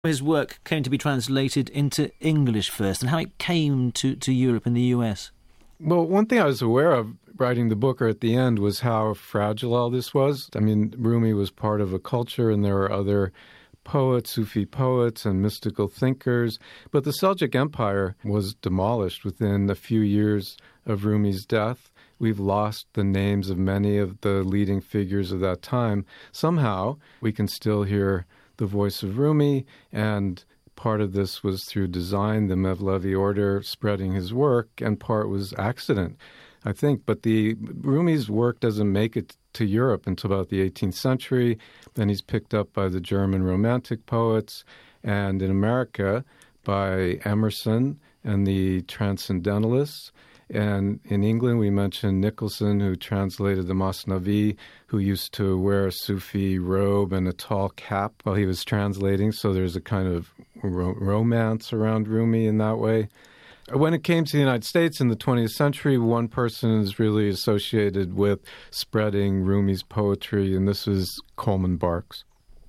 His work came to be translated into English first, and how it came to Europe and the US. Well, one thing I was aware of writing the book or at the end was how fragile all this was. I mean, Rumi was part of a culture, and there were other poets, Sufi poets and mystical thinkers. But the Seljuk Empire was demolished within a few years of Rumi's death. We've lost the names of many of the leading figures of that time. Somehow, we can still hear the voice of Rumi, and part of this was through design, the Mevlevi order spreading his work, and part was accident, I think. But Rumi's work doesn't make it to Europe until about the 18th century. Then he's picked up by the German Romantic poets, and in America by Emerson and the Transcendentalists. And in England, we mentioned Nicholson, who translated the Masnavi, who used to wear a Sufi robe and a tall cap while he was translating. So there's a kind of romance around Rumi in that way. When it came to the United States in the 20th century, one person is really associated with spreading Rumi's poetry, and this was Coleman Barks.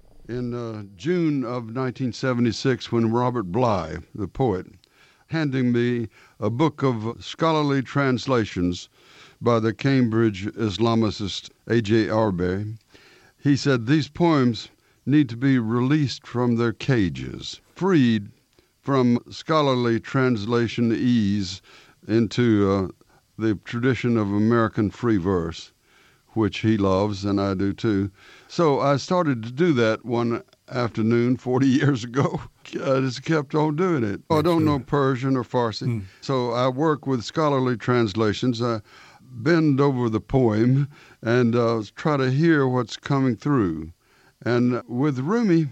In June of 1976, when Robert Bly, the poet, handing me a book of scholarly translations by the Cambridge Islamicist A.J. Arbe, he said these poems need to be released from their cages, freed from scholarly translation ease into the tradition of American free verse, which he loves and I do too. So I started to do that one afternoon 40 years ago. I just kept on doing it. I don't know Persian or Farsi, so I work with scholarly translations. I bend over the poem and try to hear what's coming through. And with Rumi,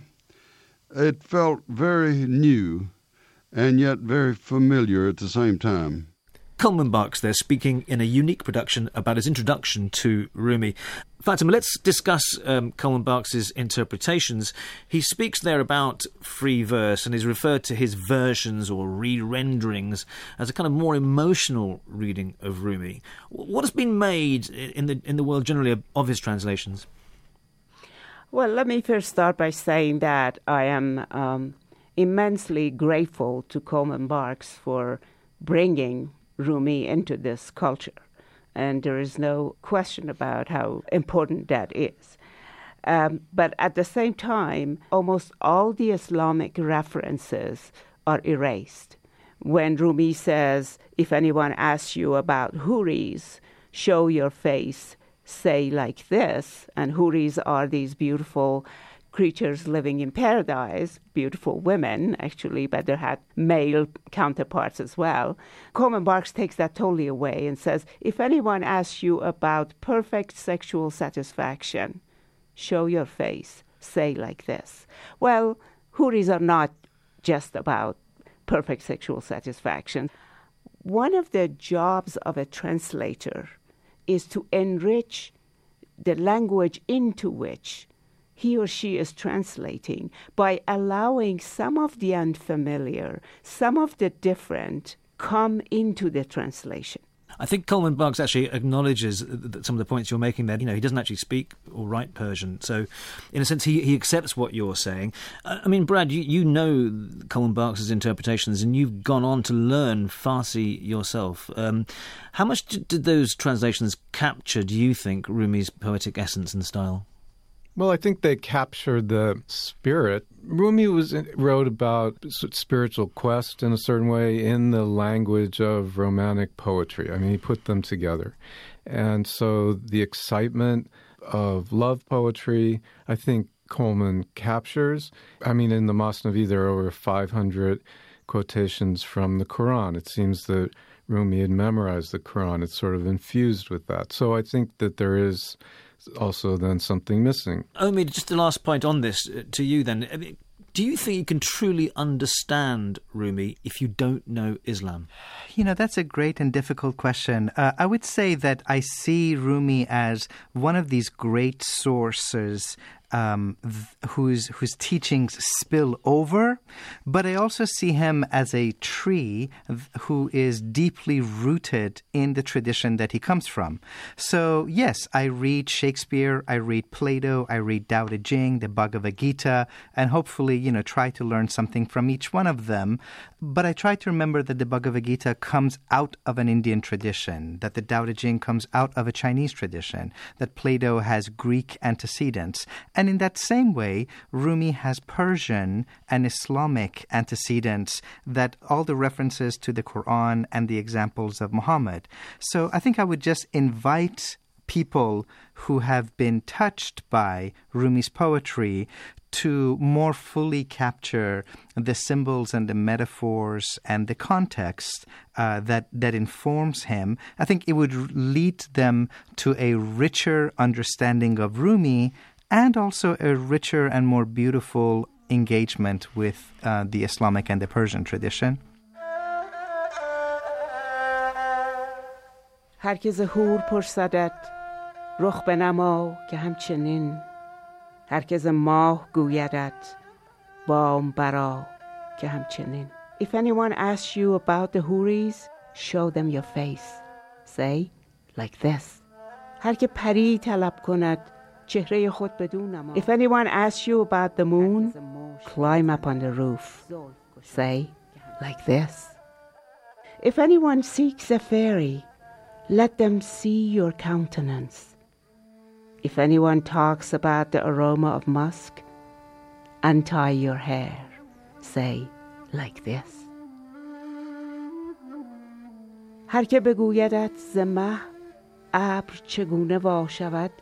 it felt very new and yet very familiar at the same time. Coleman Barks there, speaking in a unique production about his introduction to Rumi. Fatima, let's discuss Coleman Barks's interpretations. He speaks there about free verse and is referred to his versions or re-renderings as a kind of more emotional reading of Rumi. What has been made in the world generally of his translations? Well, let me first start by saying that I am immensely grateful to Coleman Barks for bringing Rumi into this culture. And there is no question about how important that is. But at the same time, almost all the Islamic references are erased. When Rumi says, if anyone asks you about Houris, show your face, say like this, and Houris are these beautiful creatures living in paradise, beautiful women, actually, but they had male counterparts as well. Coleman Barks takes that totally away and says, if anyone asks you about perfect sexual satisfaction, show your face, say like this. Well, Houris are not just about perfect sexual satisfaction. One of the jobs of a translator is to enrich the language into which he or she is translating by allowing some of the unfamiliar, some of the different come into the translation. I think Coleman Barks actually acknowledges some of the points you're making there. You know, he doesn't actually speak or write Persian, so in a sense he accepts what you're saying. I mean, Brad, you know Coleman Barks' interpretations, and you've gone on to learn Farsi yourself. How much did those translations capture, do you think, Rumi's poetic essence and style? Well, I think they captured the spirit. Rumi wrote about spiritual quest in a certain way in the language of Romantic poetry. I mean, he put them together. And so the excitement of love poetry, I think Coleman captures. I mean, in the Masnavi, there are over 500 quotations from the Quran. It seems that Rumi had memorized the Quran. It's sort of infused with that. So I think that there is also then something missing. Omid, just the last point on this to you then. I mean, do you think you can truly understand Rumi if you don't know Islam? You know, that's a great and difficult question. I would say that I see Rumi as one of these great sources whose teachings spill over, but I also see him as a tree who is deeply rooted in the tradition that he comes from. So yes, I read Shakespeare, I read Plato, I read Tao Te Ching, the Bhagavad Gita, and hopefully, try to learn something from each one of them. But I try to remember that the Bhagavad Gita comes out of an Indian tradition, that the Tao Te Ching comes out of a Chinese tradition, that Plato has Greek antecedents. And in that same way, Rumi has Persian and Islamic antecedents, that all the references to the Quran and the examples of Muhammad. So I think I would just invite people who have been touched by Rumi's poetry to more fully capture the symbols and the metaphors and the context that informs him. I think it would lead them to a richer understanding of Rumi and also a richer and more beautiful engagement with the Islamic and the Persian tradition. هر که ز حور پرسدت رخ بنما که همچنین هر که ز ماه گویدت بام برا که همچنین. If anyone asks you about the Houris, show them your face. Say, like this. هر که پری طلب کند چهره خود بدون نما. If anyone asks you about the moon, climb up on the roof. Say, like this. If anyone seeks a fairy, let them see your countenance. If anyone talks about the aroma of musk, untie your hair. Say, like this. هر که بگویدت ز مه ابر چگونه وا شود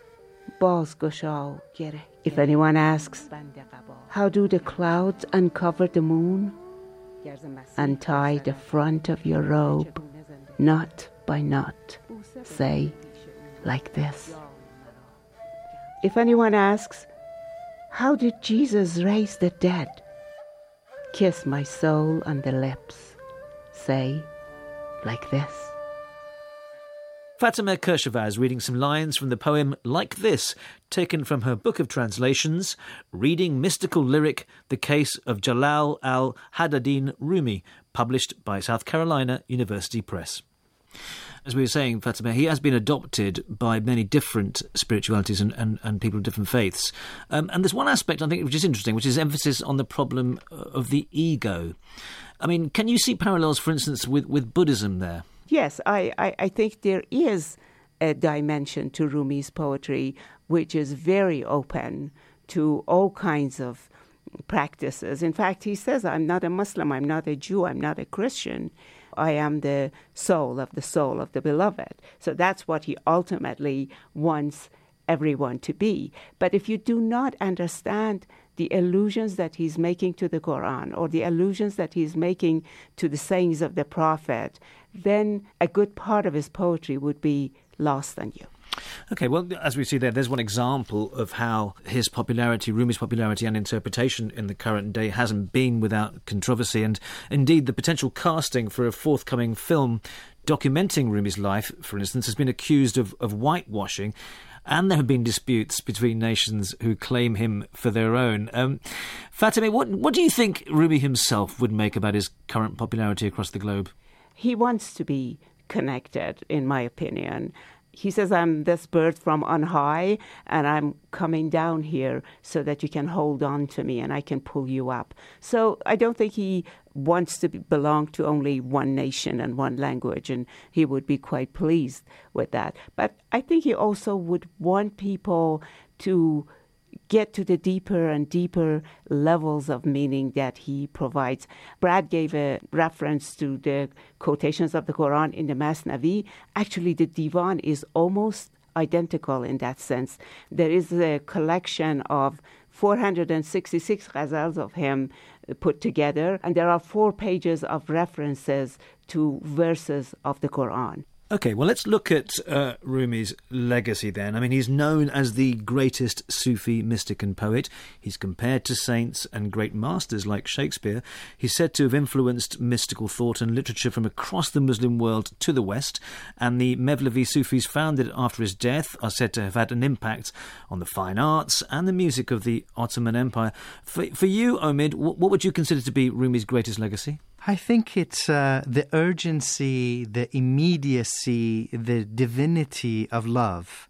بازگشا گره. If anyone asks, how do the clouds uncover the moon? Untie the front of your robe, knot by knot. Say, like this. If anyone asks, how did Jesus raise the dead? Kiss my soul on the lips. Say, like this. Fatemeh Kershavaz reading some lines from the poem Like This, taken from her book of translations, Reading Mystical Lyric, The Case of Jalal al-Haddadin Rumi, published by South Carolina University Press. As we were saying, Fatemeh, he has been adopted by many different spiritualities and people of different faiths. And there's one aspect, I think, which is interesting, which is emphasis on the problem of the ego. I mean, can you see parallels, for instance, with Buddhism there? Yes, I think there is a dimension to Rumi's poetry which is very open to all kinds of practices. In fact, he says, I'm not a Muslim, I'm not a Jew, I'm not a Christian. I am the soul of the beloved. So that's what he ultimately wants everyone to be. But if you do not understand the allusions that he's making to the Quran or the allusions that he's making to the sayings of the Prophet, then a good part of his poetry would be lost on you. Okay, well, as we see there's one example of how his popularity, Rumi's popularity and interpretation in the current day hasn't been without controversy, and indeed the potential casting for a forthcoming film documenting Rumi's life, for instance, has been accused of whitewashing, and there have been disputes between nations who claim him for their own. Fatemeh, what do you think Rumi himself would make about his current popularity across the globe? He wants to be connected, in my opinion. He says, I'm this bird from on high, and I'm coming down here so that you can hold on to me and I can pull you up. So I don't think he wants to belong to only one nation and one language, and he would be quite pleased with that. But I think he also would want people to get to the deeper and deeper levels of meaning that he provides. Brad gave a reference to the quotations of the Quran in the Masnavi. Actually, the Divan is almost identical in that sense. There is a collection of 466 ghazals of him put together, and there are 4 pages of references to verses of the Quran. Okay, well, let's look at Rumi's legacy then. I mean, he's known as the greatest Sufi mystic and poet. He's compared to saints and great masters like Shakespeare. He's said to have influenced mystical thought and literature from across the Muslim world to the West, and the Mevlevi Sufis founded after his death are said to have had an impact on the fine arts and the music of the Ottoman Empire. For you, Omid, what would you consider to be Rumi's greatest legacy? I think it's the urgency, the immediacy, the divinity of love.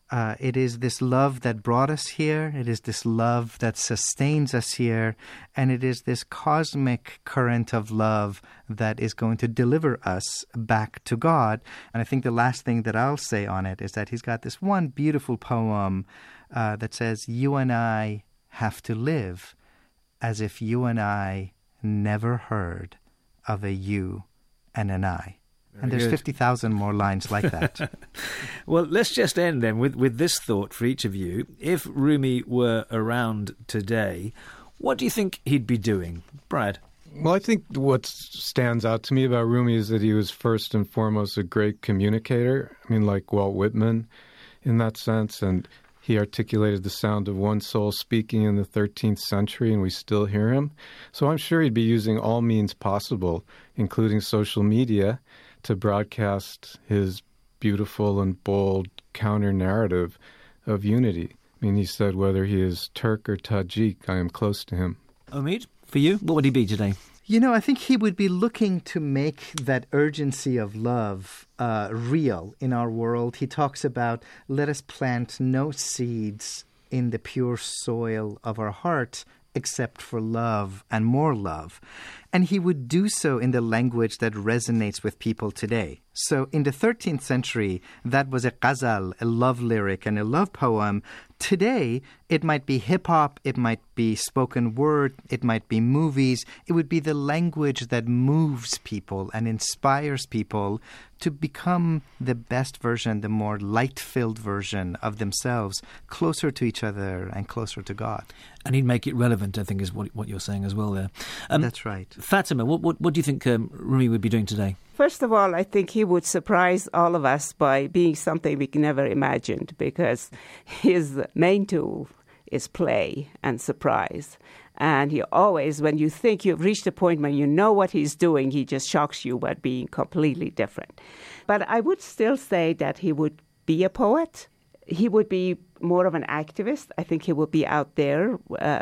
It is this love that brought us here. It is this love that sustains us here. And it is this cosmic current of love that is going to deliver us back to God. And I think the last thing that I'll say on it is that he's got this one beautiful poem that says, "You and I have to live as if you and I never heard of a you and an I." And there's 50,000 more lines like that. Well, let's just end then with this thought for each of you. If Rumi were around today, what do you think he'd be doing? Brad? Well, I think what stands out to me about Rumi is that he was first and foremost a great communicator. I mean, like Walt Whitman in that sense. And he articulated the sound of one soul speaking in the 13th century, and we still hear him. So I'm sure he'd be using all means possible, including social media, to broadcast his beautiful and bold counter-narrative of unity. I mean, he said, whether he is Turk or Tajik, I am close to him. Omid, for you, what would he be today? You know, I think he would be looking to make that urgency of love real in our world. He talks about, let us plant no seeds in the pure soil of our heart except for love and more love. And he would do so in the language that resonates with people today. So in the 13th century, that was a ghazal, a love lyric and a love poem. Today, it might be hip-hop, it might be spoken word, it might be movies. It would be the language that moves people and inspires people to become the best version, the more light-filled version of themselves, closer to each other and closer to God. And he'd make it relevant, I think, is what you're saying as well there. That's right. Fatima, what do you think Rumi would be doing today? First of all, I think he would surprise all of us by being something we never imagined, because his main tool is play and surprise. And he always, when you think you've reached a point when you know what he's doing, he just shocks you by being completely different. But I would still say that he would be a poet. He would be more of an activist. I think he would be out there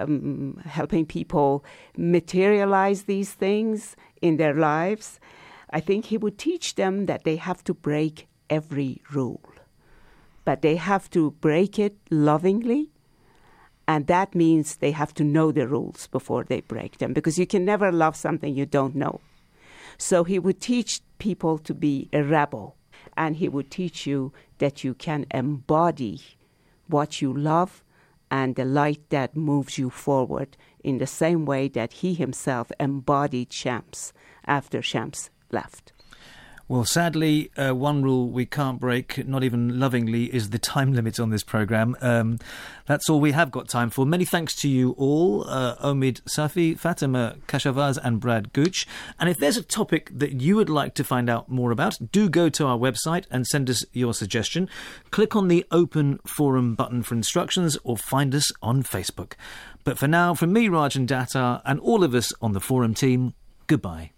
helping people materialize these things in their lives. I think he would teach them that they have to break every rule, but they have to break it lovingly. And that means they have to know the rules before they break them, because you can never love something you don't know. So he would teach people to be a rebel, and he would teach you that you can embody what you love and the light that moves you forward in the same way that he himself embodied Shams after Shams left. Well, sadly, one rule we can't break, not even lovingly, is the time limit on this programme. That's all we have got time for. Many thanks to you all, Omid Safi, Fatima Kashavaz and Brad Gooch. And if there's a topic that you would like to find out more about, do go to our website and send us your suggestion. Click on the Open Forum button for instructions, or find us on Facebook. But for now, from me, Rajan Datta, and all of us on the Forum team, goodbye.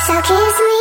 So kiss me.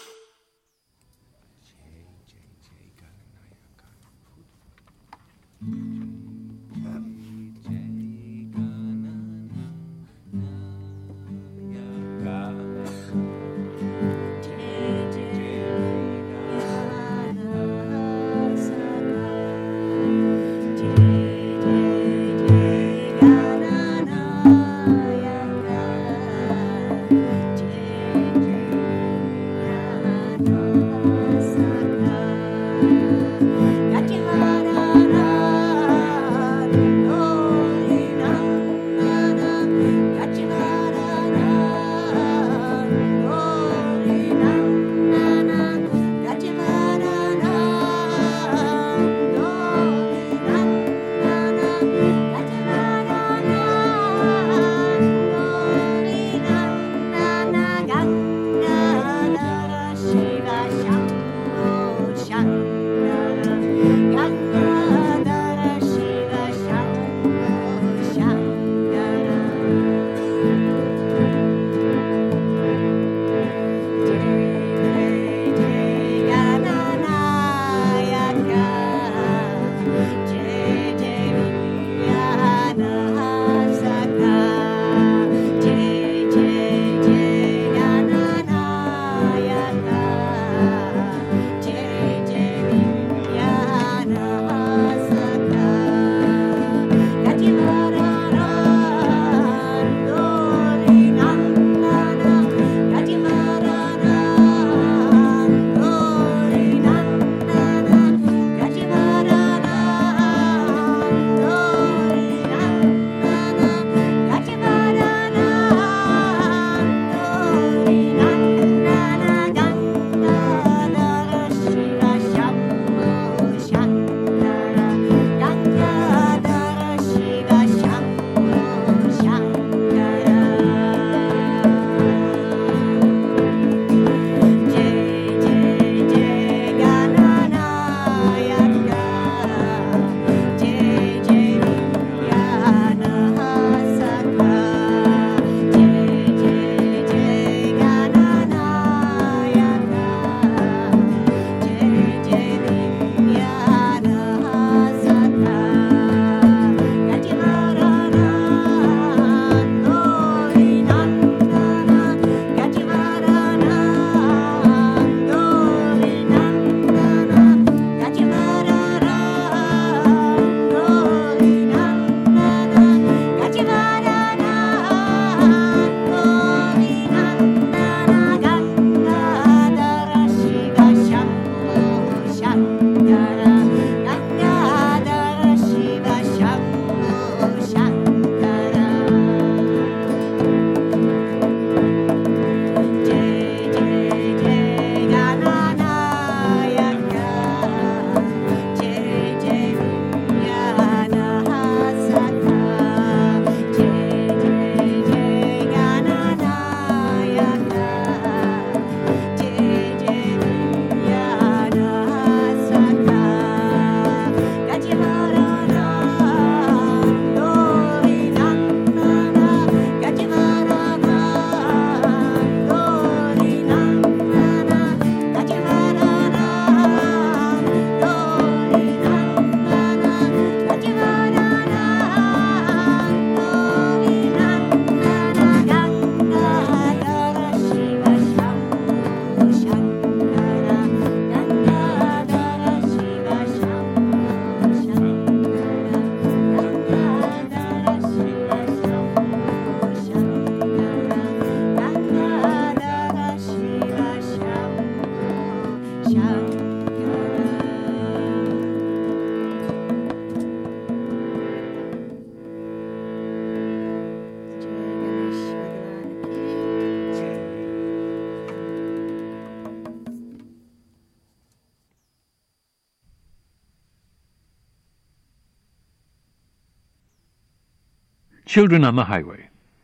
Children on the highway.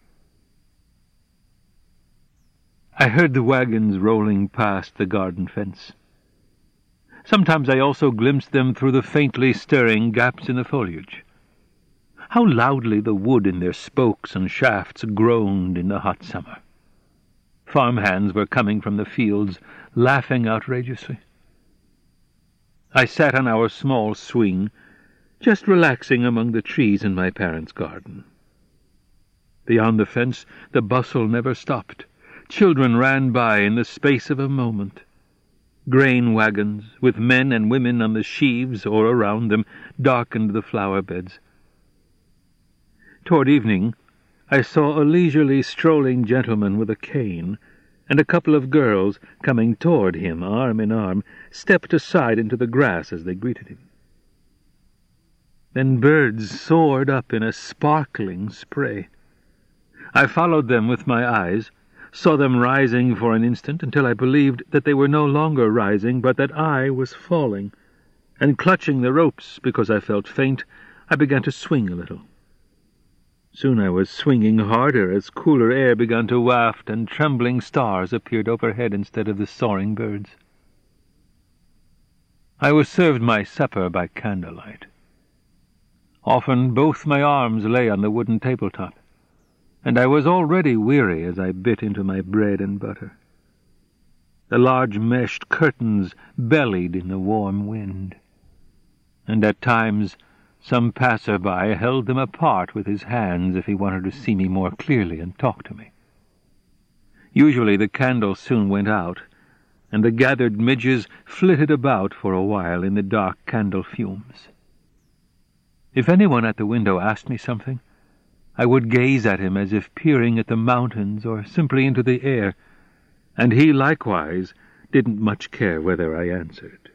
I heard the wagons rolling past the garden fence. Sometimes I also glimpsed them through the faintly stirring gaps in the foliage. How loudly the wood in their spokes and shafts groaned in the hot summer. Farmhands were coming from the fields, laughing outrageously. I sat on our small swing, just relaxing among the trees in my parents' garden. Beyond the fence, the bustle never stopped. Children ran by in the space of a moment. Grain wagons, with men and women on the sheaves or around them, darkened the flower beds. Toward evening, I saw a leisurely strolling gentleman with a cane, and a couple of girls coming toward him, arm in arm, stepped aside into the grass as they greeted him. Then birds soared up in a sparkling spray. I followed them with my eyes, saw them rising for an instant until I believed that they were no longer rising, but that I was falling, and clutching the ropes because I felt faint, I began to swing a little. Soon I was swinging harder as cooler air began to waft and trembling stars appeared overhead instead of the soaring birds. I was served my supper by candlelight. Often both my arms lay on the wooden tabletop, and I was already weary as I bit into my bread and butter. The large meshed curtains bellied in the warm wind, and at times some passer-by held them apart with his hands if he wanted to see me more clearly and talk to me. Usually the candle soon went out, and the gathered midges flitted about for a while in the dark candle fumes. If anyone at the window asked me something, I would gaze at him as if peering at the mountains or simply into the air, and he likewise didn't much care whether I answered.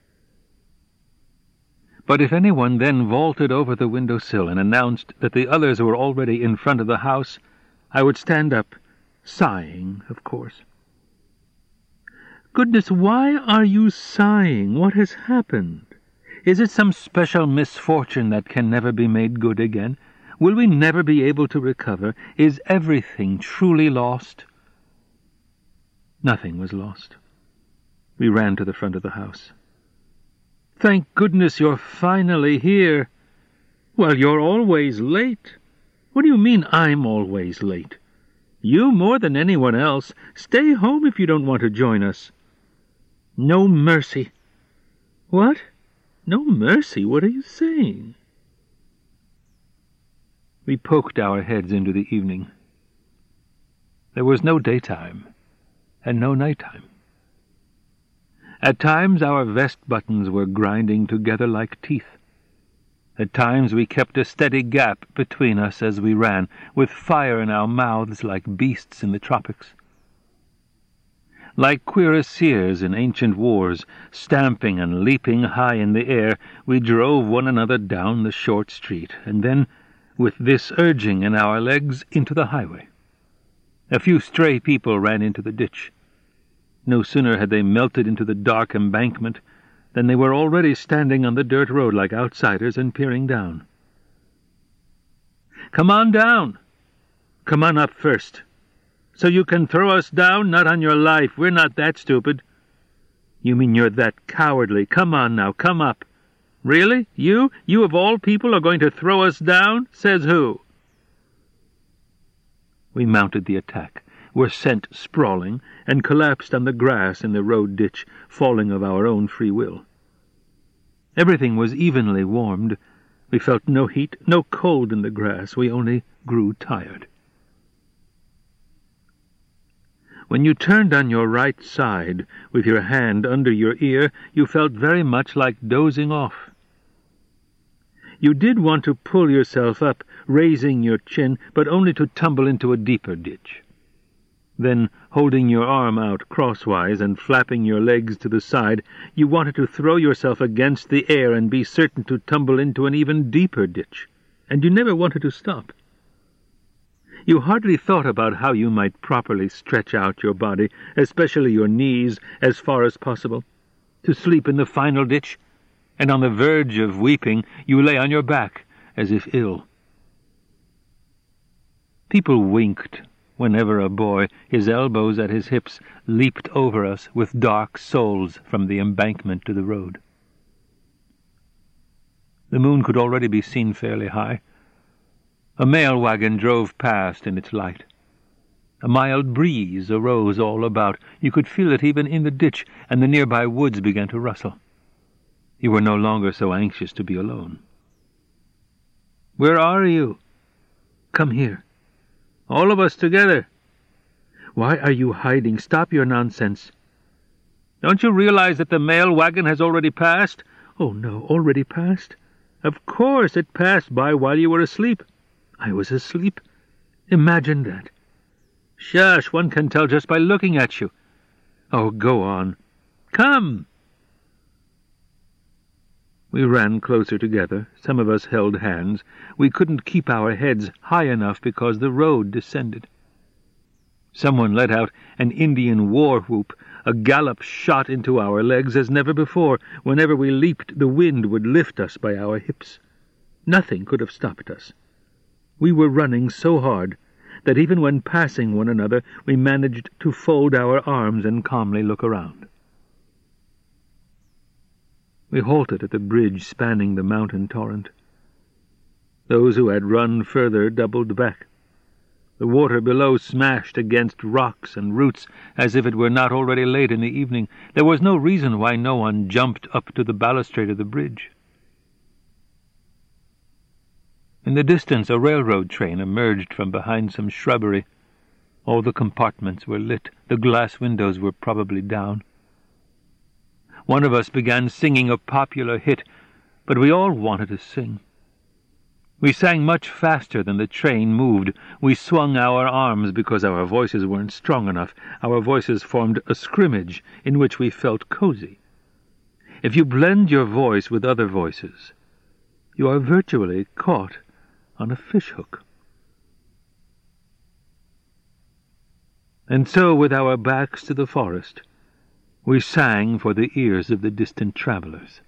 But if anyone then vaulted over the window-sill and announced that the others were already in front of the house, I would stand up, sighing, of course. "Goodness, why are you sighing? What has happened? Is it some special misfortune that can never be made good again? Will we never be able to recover? Is everything truly lost?" Nothing was lost. We ran to the front of the house. "Thank goodness you're finally here." "Well, you're always late." "What do you mean I'm always late?" "You more than anyone else. Stay home if you don't want to join us." "No mercy." "What? No mercy? What are you saying?" We poked our heads into the evening. There was no daytime and no nighttime. At times our vest buttons were grinding together like teeth. At times we kept a steady gap between us as we ran, with fire in our mouths like beasts in the tropics. Like cuirassiers in ancient wars, stamping and leaping high in the air, we drove one another down the short street, and then, with this urging in our legs, into the highway. A few stray people ran into the ditch. No sooner had they melted into the dark embankment than they were already standing on the dirt road like outsiders and peering down. "Come on down. Come on up first. So you can throw us down? Not on your life. We're not that stupid." "You mean you're that cowardly? Come on now, come up." "Really? You of all people are going to throw us down? Says who?" We mounted the attack, were sent sprawling, and collapsed on the grass in the road ditch, falling of our own free will. Everything was evenly warmed. We felt no heat, no cold in the grass. We only grew tired. When you turned on your right side, with your hand under your ear, you felt very much like dozing off. You did want to pull yourself up, raising your chin, but only to tumble into a deeper ditch. Then, holding your arm out crosswise and flapping your legs to the side, you wanted to throw yourself against the air and be certain to tumble into an even deeper ditch, and you never wanted to stop. You hardly thought about how you might properly stretch out your body, especially your knees, as far as possible, to sleep in the final ditch, and on the verge of weeping you lay on your back, as if ill. People winked whenever a boy, his elbows at his hips, leaped over us with dark soles from the embankment to the road. The moon could already be seen fairly high. A mail wagon drove past in its light. A mild breeze arose all about. You could feel it even in the ditch, and the nearby woods began to rustle. You were no longer so anxious to be alone. "Where are you? Come here. All of us together. Why are you hiding? Stop your nonsense. Don't you realize that the mail wagon has already passed?" "Oh, no, already passed?" "Of course, it passed by while you were asleep." "I was asleep? Imagine that." "Shush, one can tell just by looking at you." "Oh, go on. Come." We ran closer together. Some of us held hands. We couldn't keep our heads high enough because the road descended. Someone let out an Indian war whoop. A gallop shot into our legs as never before. Whenever we leaped, the wind would lift us by our hips. Nothing could have stopped us. We were running so hard that even when passing one another, we managed to fold our arms and calmly look around. We halted at the bridge spanning the mountain torrent. Those who had run further doubled back. The water below smashed against rocks and roots as if it were not already late in the evening. There was no reason why no one jumped up to the balustrade of the bridge. In the distance, a railroad train emerged from behind some shrubbery. All the compartments were lit. The glass windows were probably down. One of us began singing a popular hit, but we all wanted to sing. We sang much faster than the train moved. We swung our arms because our voices weren't strong enough. Our voices formed a scrimmage in which we felt cozy. If you blend your voice with other voices, you are virtually caught on a fishhook. And so, with our backs to the forest, we sang for the ears of the distant travelers.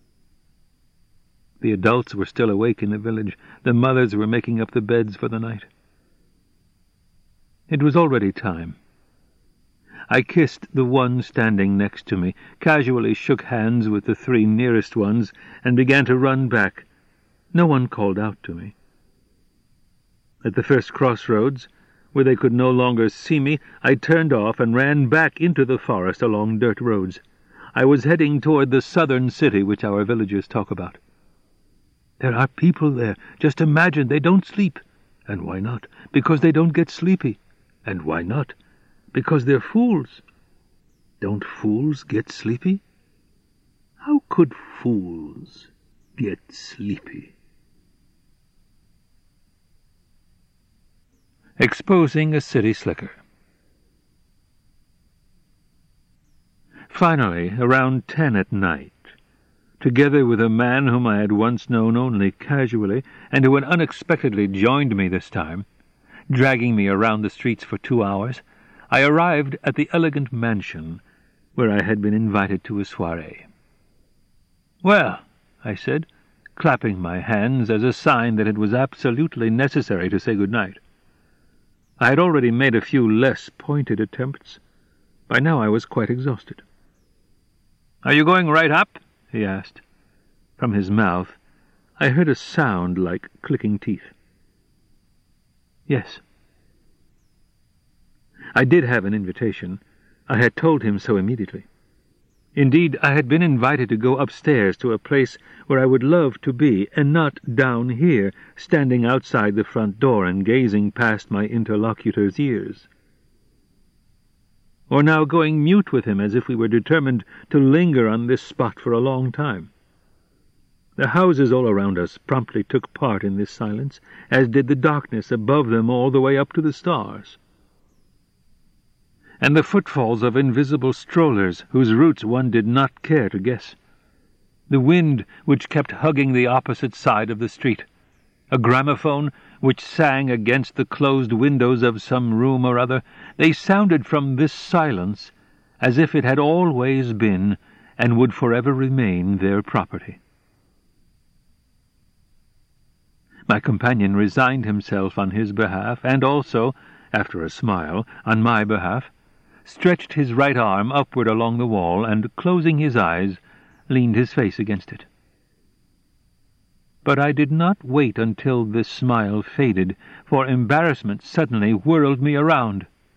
The adults were still awake in the village. The mothers were making up the beds for the night. It was already time. I kissed the one standing next to me, casually shook hands with the three nearest ones, and began to run back. No one called out to me. At the first crossroads, where they could no longer see me, I turned off and ran back into the forest along dirt roads. I was heading toward the southern city which our villagers talk about. There are people there. Just imagine, they don't sleep. And why not? Because they don't get sleepy. And why not? Because they're fools. Don't fools get sleepy? How could fools get sleepy? Exposing a city slicker. Finally, around 10 at night, together with a man whom I had once known only casually, and who had unexpectedly joined me this time, dragging me around the streets for 2 hours, I arrived at the elegant mansion where I had been invited to a soirée. "Well," I said, clapping my hands as a sign that it was absolutely necessary to say good night. I had already made a few less pointed attempts. By now I was quite exhausted. "Are you going right up?" he asked. From his mouth I heard a sound like clicking teeth. "Yes." I did have an invitation. I had told him so immediately. Indeed, I had been invited to go upstairs to a place where I would love to be, and not down here, standing outside the front door and gazing past my interlocutor's ears. Or now going mute with him as if we were determined to linger on this spot for a long time. The houses all around us promptly took part in this silence, as did the darkness above them all the way up to the stars. And the footfalls of invisible strollers whose routes one did not care to guess. The wind which kept hugging the opposite side of the street. A gramophone which sang against the closed windows of some room or other. They sounded from this silence as if it had always been and would forever remain their property. My companion resigned himself on his behalf, and also, after a smile, on my behalf, stretched his right arm upward along the wall, and, closing his eyes, leaned his face against it. But I did not wait until this smile faded, for embarrassment suddenly whirled me around.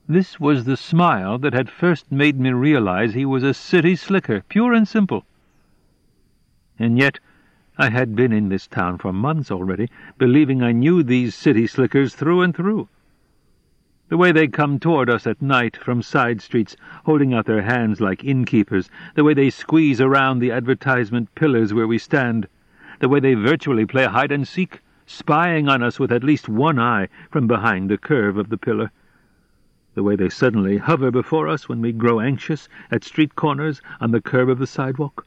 This was the smile that had first made me realize he was a city slicker, pure and simple. And yet I had been in this town for months already, believing I knew these city slickers through and through. The way they come toward us at night from side streets, holding out their hands like innkeepers, the way they squeeze around the advertisement pillars where we stand, the way they virtually play hide-and-seek, spying on us with at least one eye from behind the curve of the pillar, the way they suddenly hover before us when we grow anxious at street corners on the curb of the sidewalk.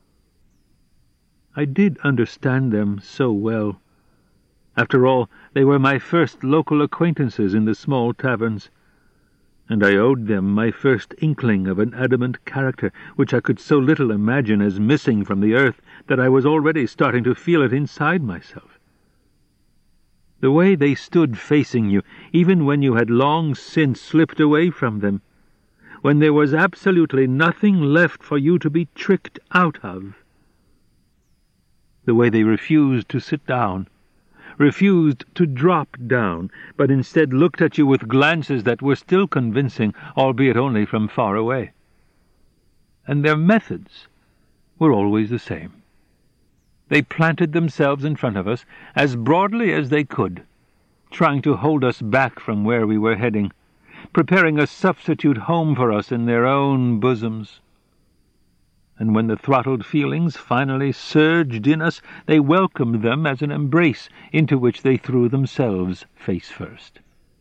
I did understand them so well. After all, they were my first local acquaintances in the small taverns, and I owed them my first inkling of an adamant character which I could so little imagine as missing from the earth that I was already starting to feel it inside myself. The way they stood facing you, even when you had long since slipped away from them, when there was absolutely nothing left for you to be tricked out of. The way they refused to sit down, refused to drop down, but instead looked at you with glances that were still convincing, albeit only from far away. And their methods were always the same. They planted themselves in front of us as broadly as they could, trying to hold us back from where we were heading, preparing a substitute home for us in their own bosoms. And when the throttled feelings finally surged in us, they welcomed them as an embrace into which they threw themselves face first.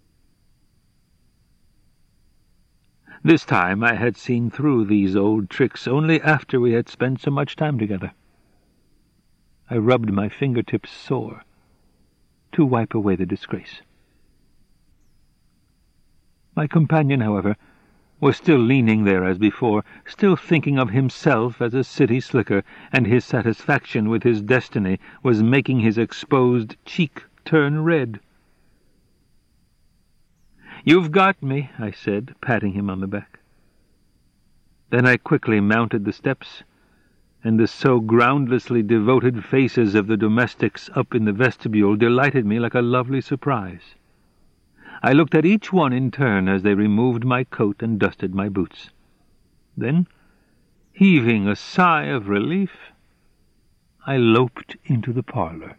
This time I had seen through these old tricks only after we had spent so much time together. I rubbed my fingertips sore to wipe away the disgrace. My companion, however, was still leaning there as before, still thinking of himself as a city slicker, and his satisfaction with his destiny was making his exposed cheek turn red. "You've got me," I said, patting him on the back. Then I quickly mounted the steps, and the so groundlessly devoted faces of the domestics up in the vestibule delighted me like a lovely surprise. I looked at each one in turn as they removed my coat and dusted my boots. Then, heaving a sigh of relief, I loped into the parlor.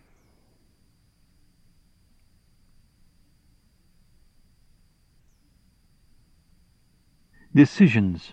Decisions.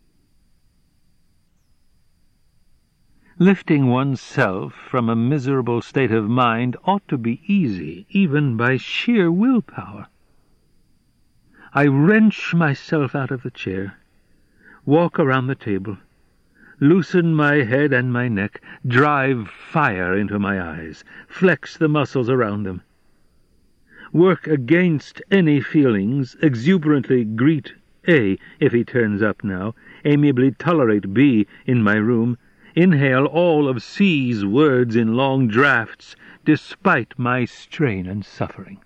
Lifting oneself from a miserable state of mind ought to be easy, even by sheer willpower. I wrench myself out of the chair, walk around the table, loosen my head and my neck, drive fire into my eyes, flex the muscles around them, work against any feelings, exuberantly greet A if he turns up now, amiably tolerate B in my room, inhale all of C's words in long drafts, despite my strain and suffering.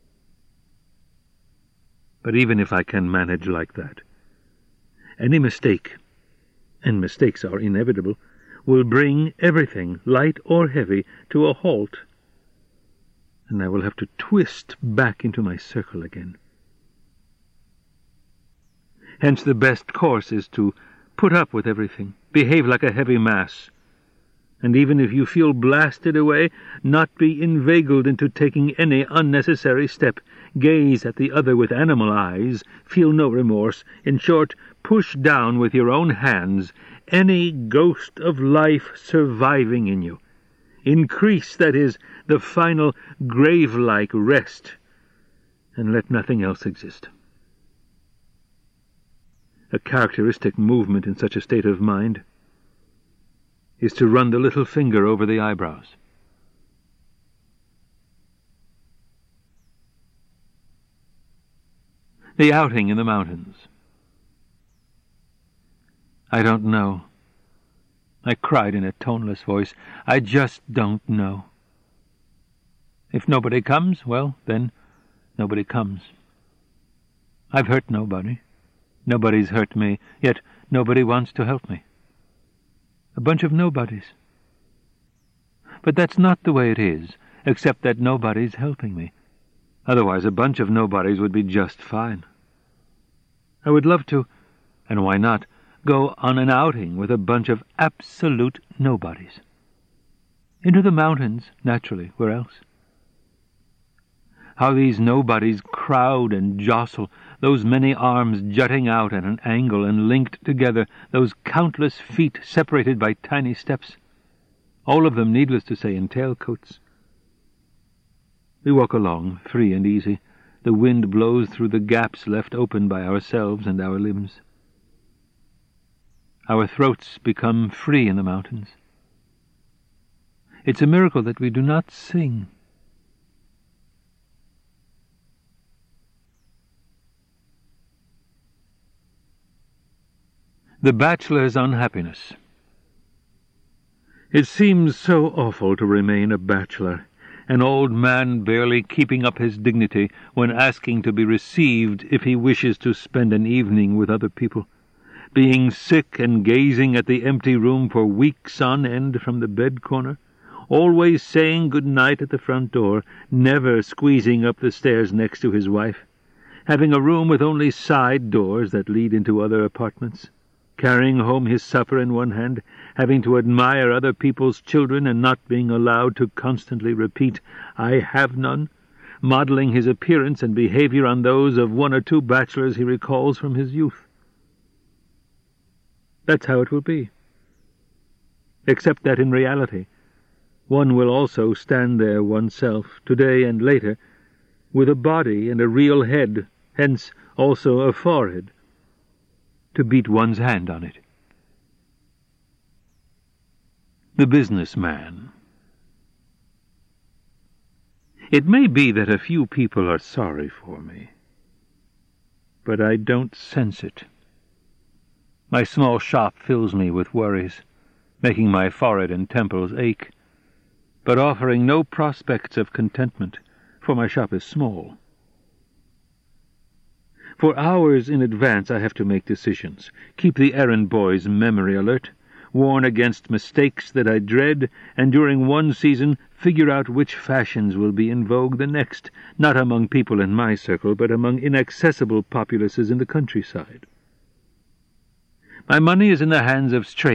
But even if I can manage like that, any mistake, and mistakes are inevitable, will bring everything, light or heavy, to a halt, and I will have to twist back into my circle again. Hence the best course is to put up with everything, behave like a heavy mass, and even if you feel blasted away, not be inveigled into taking any unnecessary step, gaze at the other with animal eyes, feel no remorse, in short, push down with your own hands any ghost of life surviving in you. Increase, that is, the final grave-like rest, and let nothing else exist. A characteristic movement in such a state of mind is to run the little finger over the eyebrows. The outing in the mountains. I don't know. I cried in a toneless voice. I just don't know. If nobody comes, well, then nobody comes. I've hurt nobody. Nobody's hurt me, yet nobody wants to help me. A bunch of nobodies. But that's not the way it is, except that nobody's helping me. Otherwise a bunch of nobodies would be just fine. I would love to, and why not, go on an outing with a bunch of absolute nobodies. Into the mountains, naturally, where else? How these nobodies crowd and jostle, those many arms jutting out at an angle and linked together, those countless feet separated by tiny steps, all of them, needless to say, in tailcoats. We walk along, free and easy. The wind blows through the gaps left open by ourselves and our limbs. Our throats become free in the mountains. It's a miracle that we do not sing. The bachelor's unhappiness. It seems so awful to remain a bachelor, an old man barely keeping up his dignity when asking to be received if he wishes to spend an evening with other people, being sick and gazing at the empty room for weeks on end from the bed corner, always saying good night at the front door, never squeezing up the stairs next to his wife, having a room with only side doors that lead into other apartments, carrying home his supper in one hand, having to admire other people's children and not being allowed to constantly repeat, "I have none," modeling his appearance and behavior on those of one or two bachelors he recalls from his youth. That's how it will be. Except that in reality, one will also stand there oneself, today and later, with a body and a real head, hence also a forehead, to beat one's hand on it. The businessman. It may be that a few people are sorry for me, but I don't sense it. My small shop fills me with worries, making my forehead and temples ache, but offering no prospects of contentment, for my shop is small. For hours in advance I have to make decisions, keep the errand boy's memory alert, warn against mistakes that I dread, and during one season figure out which fashions will be in vogue the next, not among people in my circle, but among inaccessible populaces in the countryside. My money is in the hands of strangers.